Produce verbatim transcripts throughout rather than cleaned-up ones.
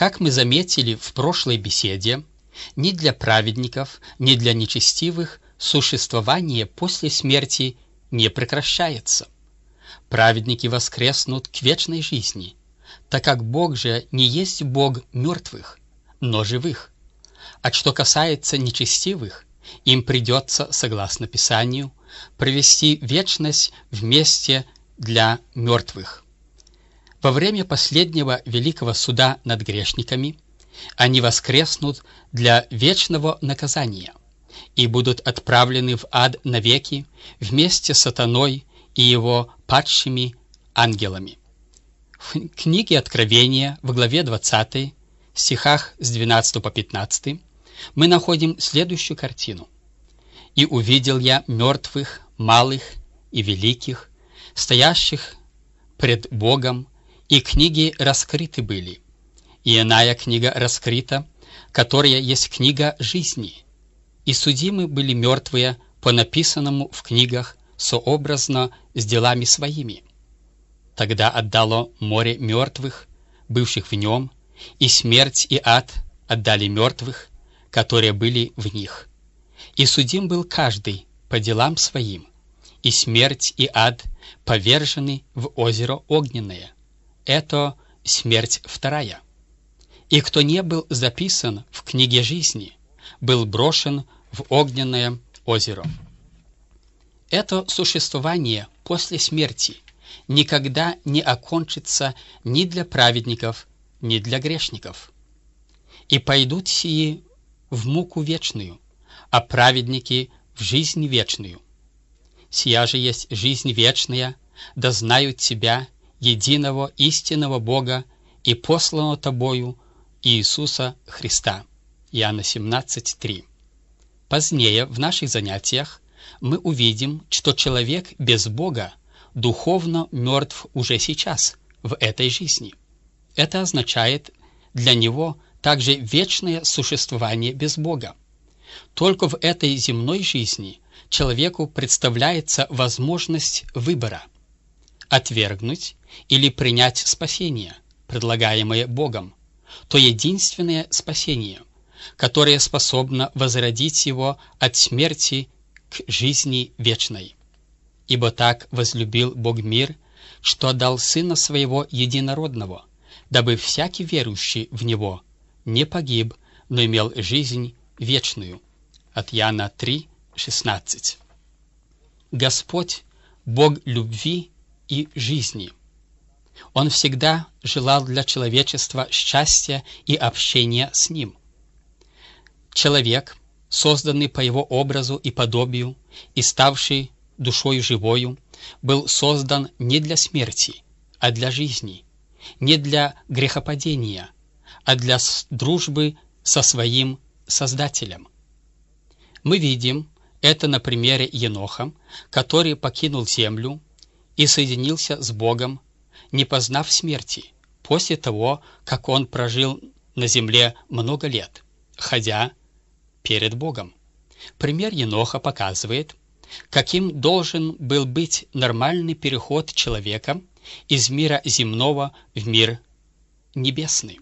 Как мы заметили в прошлой беседе, ни для праведников, ни для нечестивых существование после смерти не прекращается. Праведники воскреснут к вечной жизни, так как Бог же не есть Бог мертвых, но живых. А что касается нечестивых, им придется, согласно Писанию, провести вечность вместе для мертвых. Во время последнего великого суда над грешниками они воскреснут для вечного наказания и будут отправлены в ад навеки вместе с сатаной и его падшими ангелами. В книге Откровения в главе двадцатой, стихах с двенадцатого по пятнадцатый, мы находим следующую картину. «И увидел я мертвых, малых и великих, стоящих пред Богом, и книги раскрыты были, и иная книга раскрыта, которая есть книга жизни, и судимы были мертвые по написанному в книгах сообразно с делами своими. Тогда отдало море мертвых, бывших в нем, и смерть и ад отдали мертвых, которые были в них. И судим был каждый по делам своим, и смерть и ад повержены в озеро огненное. Это смерть вторая. И кто не был записан в книге жизни, был брошен в огненное озеро». Это существование после смерти никогда не окончится ни для праведников, ни для грешников. «И пойдут сии в муку вечную, а праведники в жизнь вечную. Сия же есть жизнь вечная, да знают Тебя, единого истинного Бога, и посланного Тобою Иисуса Христа». Иоанна семнадцать, три. Позднее в наших занятиях мы увидим, что человек без Бога духовно мертв уже сейчас, в этой жизни. Это означает для него также вечное существование без Бога. Только в этой земной жизни человеку представляется возможность выбора – отвергнуть или принять спасение, предлагаемое Богом, то единственное спасение, которое способно возродить его от смерти к жизни вечной. «Ибо так возлюбил Бог мир, что отдал Сына Своего Единородного, дабы всякий верующий в Него не погиб, но имел жизнь вечную». От Иоанна три, шестнадцать. Господь – Бог любви и жизни. Он всегда желал для человечества счастья и общения с Ним. Человек, созданный по Его образу и подобию и ставший душою живою, был создан не для смерти, а для жизни, не для грехопадения, а для дружбы со своим Создателем. Мы видим это на примере Еноха, который покинул землю и соединился с Богом, не познав смерти, после того, как он прожил на земле много лет, ходя перед Богом. Пример Еноха показывает, каким должен был быть нормальный переход человека из мира земного в мир небесный.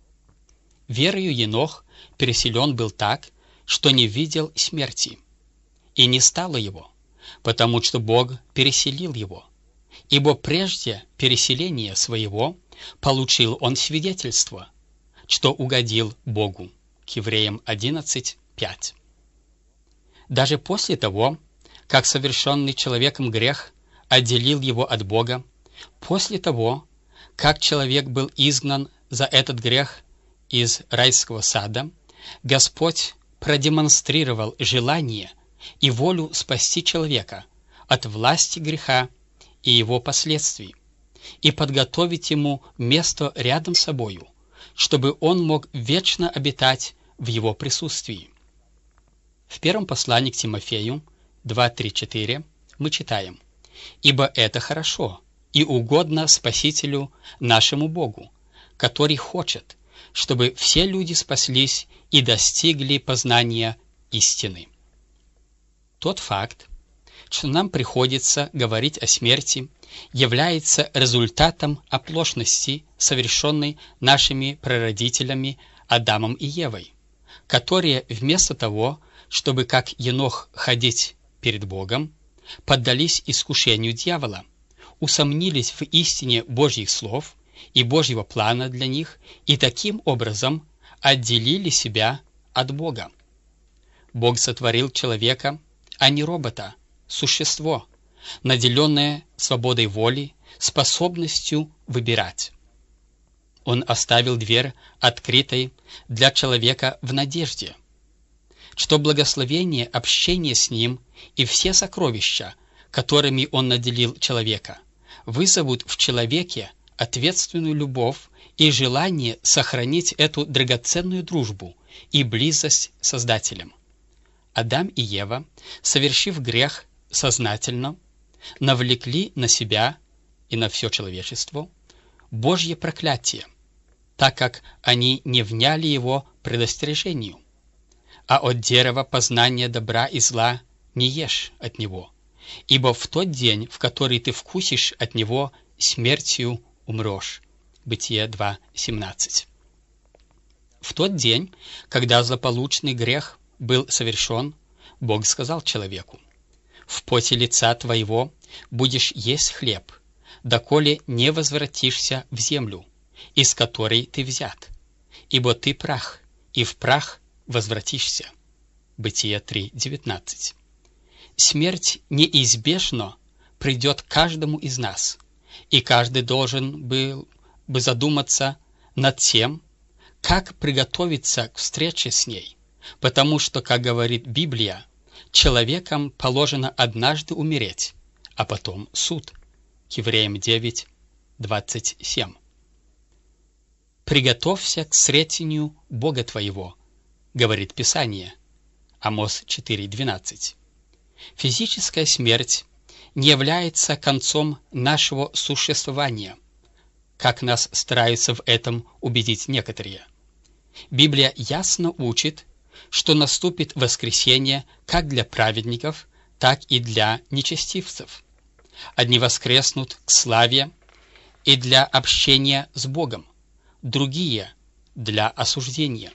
Верою Енох переселен был так, что не видел смерти, и не стало его, потому что Бог переселил его, ибо прежде переселения своего получил он свидетельство, что угодил Богу. К Евреям одиннадцать, пять. Даже после того, как совершенный человеком грех отделил его от Бога, после того, как человек был изгнан за этот грех из райского сада, Господь продемонстрировал желание и волю спасти человека от власти греха и его последствий, и подготовить ему место рядом с собою, чтобы он мог вечно обитать в его присутствии. В первом послании к Тимофею два, три, четыре мы читаем: «Ибо это хорошо и угодно Спасителю нашему Богу, который хочет, чтобы все люди спаслись и достигли познания истины». Тот факт, что нам приходится говорить о смерти является результатом оплошности, совершенной нашими прародителями Адамом и Евой, которые вместо того, чтобы как Енох ходить перед Богом, поддались искушению дьявола, усомнились в истине Божьих слов и Божьего плана для них и таким образом отделили себя от Бога. Бог сотворил человека, а не робота, существо, наделенное свободой воли, способностью выбирать. Он оставил дверь открытой для человека в надежде, что благословение общения с ним и все сокровища, которыми он наделил человека, вызовут в человеке ответственную любовь и желание сохранить эту драгоценную дружбу и близость с Создателем. Адам и Ева, совершив грех сознательно, навлекли на себя и на все человечество Божье проклятие, так как они не вняли его предостережению. А от дерева познания добра и зла не ешь от него, ибо в тот день, в который ты вкусишь от него, смертью умрешь. Бытие два семнадцать. В тот день, когда злополучный грех был совершен, Бог сказал человеку: «В поте лица твоего будешь есть хлеб, доколе не возвратишься в землю, из которой ты взят, ибо ты прах, и в прах возвратишься». Бытие три девятнадцать. Смерть неизбежно придет каждому из нас, и каждый должен был бы задуматься над тем, как приготовиться к встрече с ней, потому что, как говорит Библия, человекам положено однажды умереть, а потом суд. Евреям девять двадцать семь. «Приготовься к встретению Бога твоего», говорит Писание. Амос четыре двенадцать. Физическая смерть не является концом нашего существования, как нас стараются в этом убедить некоторые. Библия ясно учит, что наступит воскресение как для праведников, так и для нечестивцев. Одни воскреснут к славе и для общения с Богом, другие – для осуждения.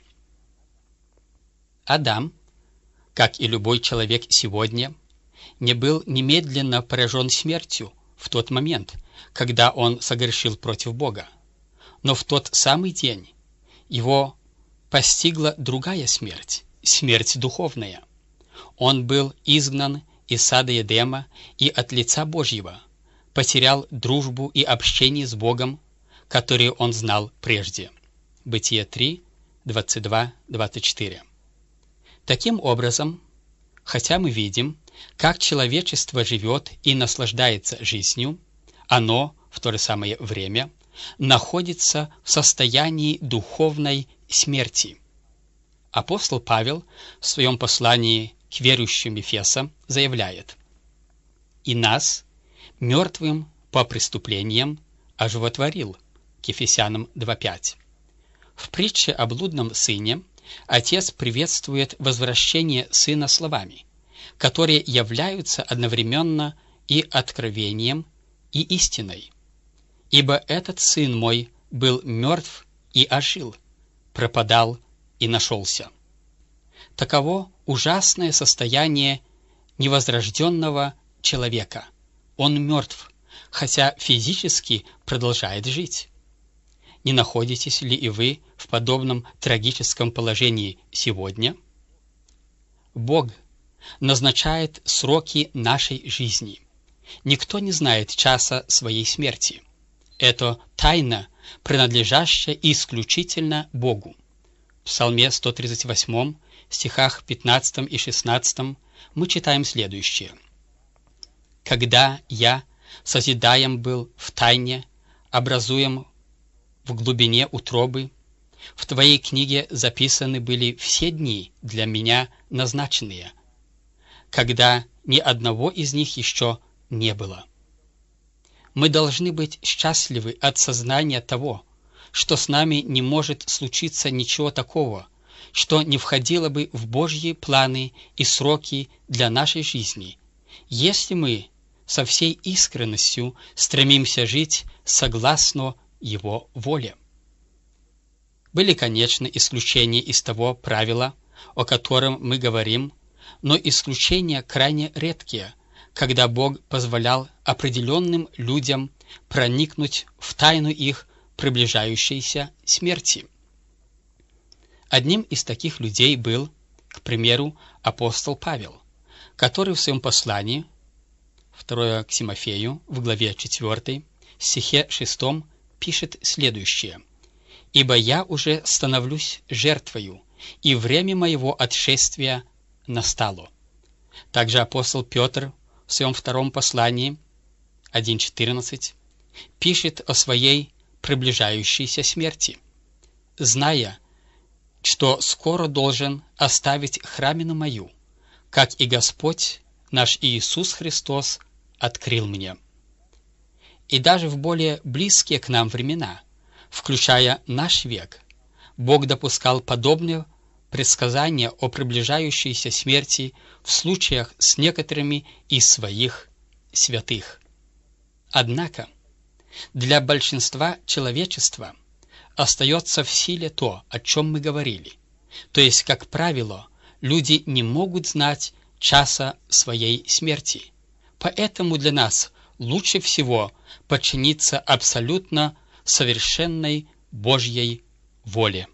Адам, как и любой человек сегодня, не был немедленно поражен смертью в тот момент, когда он согрешил против Бога. Но в тот самый день его постигла другая смерть, смерть духовная. Он был изгнан из сада Едема и от лица Божьего, потерял дружбу и общение с Богом, которые он знал прежде. Бытие три двадцать два двадцать четыре. Таким образом, хотя мы видим, как человечество живет и наслаждается жизнью, оно в то же самое время находится в состоянии духовной смерти. Апостол Павел в своем послании к верующим Ефеса заявляет: «И нас, мертвым по преступлениям, оживотворил». К Ефесянам два пять. В притче о блудном сыне отец приветствует возвращение сына словами, которые являются одновременно и откровением, и истиной. «Ибо этот сын мой был мертв и ожил, пропадал и нашелся». Таково ужасное состояние невозрожденного человека. Он мертв, хотя физически продолжает жить. Не находитесь ли и вы в подобном трагическом положении сегодня? Бог назначает сроки нашей жизни. Никто не знает часа своей смерти. Это тайна, принадлежащая исключительно Богу. В Псалме сто тридцать восьмом, стихах пятнадцатом и шестнадцатом мы читаем следующее: «Когда я созидаем был в тайне, образуем в глубине утробы, в Твоей книге записаны были все дни для меня назначенные, когда ни одного из них еще не было». Мы должны быть счастливы от сознания того, что с нами не может случиться ничего такого, что не входило бы в Божьи планы и сроки для нашей жизни, если мы со всей искренностью стремимся жить согласно Его воле. Были, конечно, исключения из того правила, о котором мы говорим, но исключения крайне редкие, когда Бог позволял определенным людям проникнуть в тайну их приближающейся смерти. Одним из таких людей был, к примеру, апостол Павел, который в своем послании, второе к Тимофею, в главе четвёртой, стихе шестом, пишет следующее: «Ибо я уже становлюсь жертвою, и время моего отшествия настало». Также апостол Петр в своем втором послании, один четырнадцать, пишет о своей приближающейся смерти: «Зная, что скоро должен оставить храмину мою, как и Господь наш Иисус Христос открыл мне». И даже в более близкие к нам времена, включая наш век, Бог допускал подобные предсказания о приближающейся смерти в случаях с некоторыми из своих святых. Однако для большинства человечества остается в силе то, о чем мы говорили, то есть, как правило, люди не могут знать часа своей смерти. Поэтому для нас лучше всего подчиниться абсолютно совершенной Божьей воле.